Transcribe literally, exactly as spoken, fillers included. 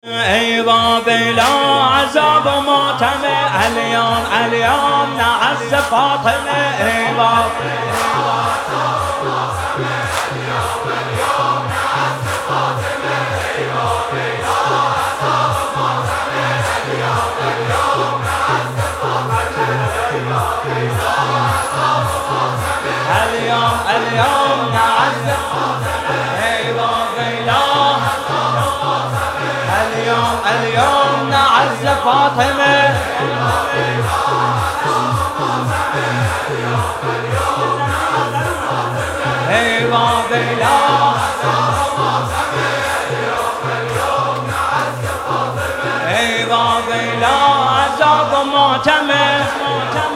ای بابلا عذاب و ماتم اليوم اليوم نعز فاطمه ای بابلا اليوم اليوم نعز ای بابلا اليوم اليوم نعز فاطمه ای بابلا ای بابلا عذاب و ماتم